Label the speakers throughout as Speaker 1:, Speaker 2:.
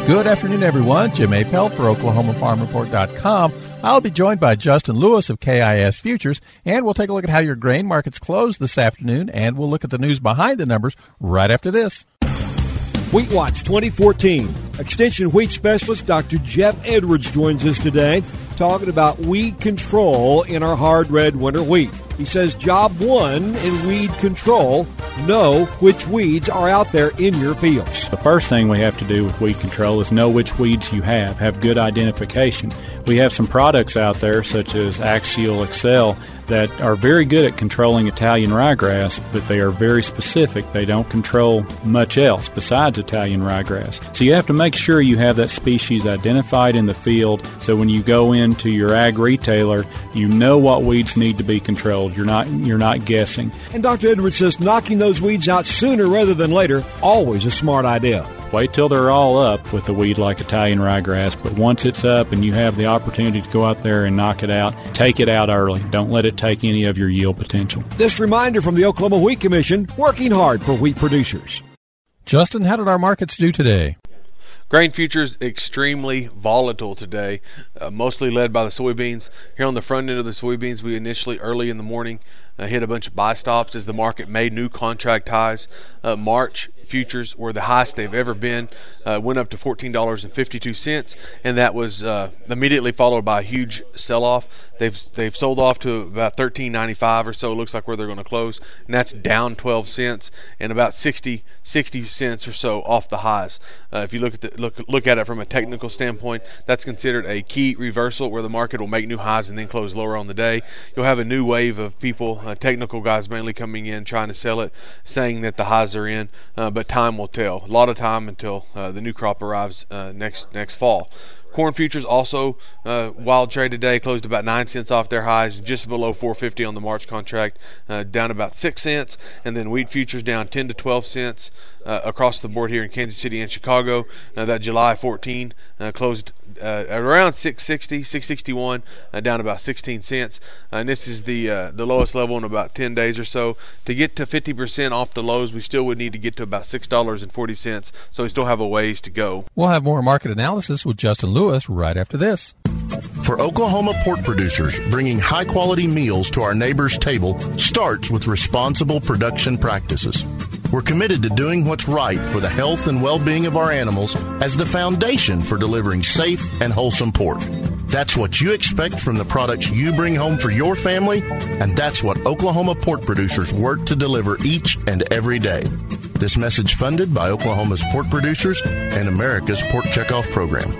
Speaker 1: Good afternoon, everyone. Jim Appel for OklahomaFarmReport.com. I'll be joined by Justin Lewis of KIS Futures, and we'll take a look at how your grain markets closed this afternoon, and we'll look at the news behind the numbers right after this.
Speaker 2: Wheat Watch 2014. Extension wheat specialist Dr. Jeff Edwards joins us today talking about weed control in our hard red winter wheat. He says job one in weed control, know which weeds are out there in your fields.
Speaker 3: The first thing we have to do with weed control is know which weeds you have good identification. We have some products out there such as Axial Excel that are very good at controlling Italian ryegrass, but they are very specific. They don't control much else besides Italian ryegrass. So you have to make sure you have that species identified in the field so when you go into your ag retailer, you know what weeds need to be controlled. You're not guessing.
Speaker 2: And Dr. Edwards says knocking those weeds out sooner rather than later, always a smart idea.
Speaker 3: Wait till they're all up with a weed like Italian ryegrass, but once it's up and you have the opportunity to go out there and knock it out, take it out early. Don't let it take any of your yield potential.
Speaker 2: This reminder from the Oklahoma Wheat Commission, working hard for wheat producers.
Speaker 1: Justin, how did our markets do today?
Speaker 4: Grain futures extremely volatile today, mostly led by the soybeans. Here on the front end of the soybeans, we initially early in the morning hit a bunch of buy stops as the market made new contract highs. March futures were the highest they've ever been, went up to $14.52, and that was immediately followed by a huge sell-off. They've sold off to about $13.95 or so. It looks like where they're going to close, and that's down 12 cents and about 60 cents or so off the highs. If you look at it from a technical standpoint, that's considered a key reversal where the market will make new highs and then close lower on the day. You'll have a new wave of people, technical guys mainly, coming in trying to sell it, saying that the highs are in, but time will tell. A lot of time until the new crop arrives next fall. Corn futures also wild trade today, closed about 9 cents off their highs, just below $4.50 on the March contract, down about 6 cents. And then wheat futures down 10 to 12 cents across the board here in Kansas City and Chicago. That July 14 closed around 660, 661, down about 16 cents. And this is the lowest level in about 10 days or so. To get to 50% off the lows, we still would need to get to about $6.40. So we still have a ways to go.
Speaker 1: We'll have more market analysis with Justin Lewis right after this.
Speaker 5: For Oklahoma pork producers, bringing high-quality meals to our neighbors' table starts with responsible production practices. We're committed to doing what's right for the health and well-being of our animals as the foundation for delivering safe and wholesome pork. That's what you expect from the products you bring home for your family, and that's what Oklahoma pork producers work to deliver each and every day. This message funded by Oklahoma's pork producers and America's Pork Checkoff Program.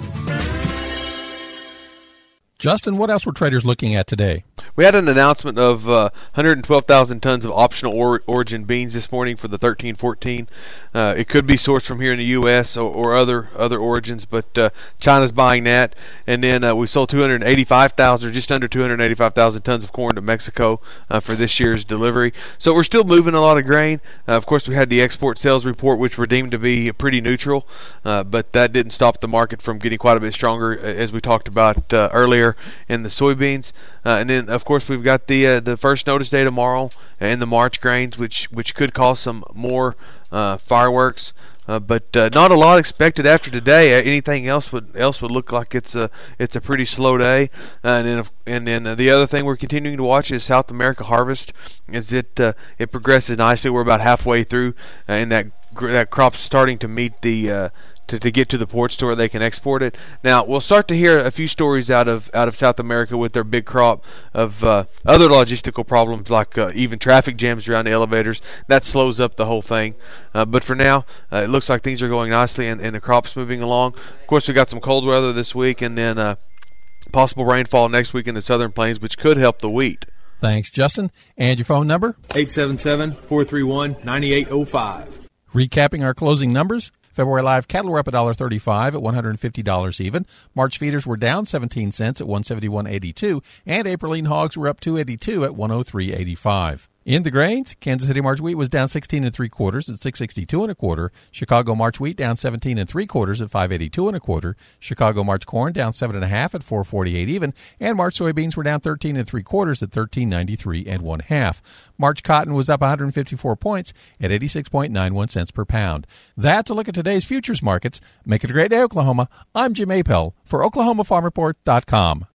Speaker 1: Justin, what else were traders looking at today?
Speaker 4: We had an announcement of 112,000 tons of optional origin beans this morning for the 13-14. It could be sourced from here in the U.S. or other origins, but China's buying that. And then we sold 285,000, or just under 285,000 tons of corn to Mexico for this year's delivery. So we're still moving a lot of grain. Of course, we had the export sales report, which were deemed to be pretty neutral, but that didn't stop the market from getting quite a bit stronger, as we talked about earlier in the soybeans. And then, of course, we've got the first notice day tomorrow and the March grains, which could cause some more fireworks. But not a lot expected after today. Anything else would look like it's a pretty slow day. And then the other thing we're continuing to watch is South America harvest. As it progresses nicely, we're about halfway through, and that crop's starting to meet the to get to the ports to where they can export it. Now we'll start to hear a few stories out of South America with their big crop of other logistical problems, like even traffic jams around the elevators. That slows up the whole thing. But for now, it looks like things are going nicely and the crop's moving along. Of course, we got some cold weather this week, and then possible rainfall next week in the southern plains, which could help the wheat.
Speaker 1: Thanks, Justin. And your phone number?
Speaker 2: 877-431-9805.
Speaker 1: Recapping our closing numbers. February live cattle were up $1.35 at $150 even. March feeders were down 17 cents at $171.82, and Aprilline hogs were up $2.82 at $103.85. In the grains, Kansas City March wheat was down 16 3/4 at 662 1/4. Chicago March wheat down 17 3/4 at 582 1/4. Chicago March corn down 7.5 at 448 even, and March soybeans were down 13 3/4 at 1393 1/2. March cotton was up 154 points at 86.91 cents per pound. That's a look at today's futures markets. Make it a great day, Oklahoma. I'm Jim Apel for OklahomaFarmReport.com.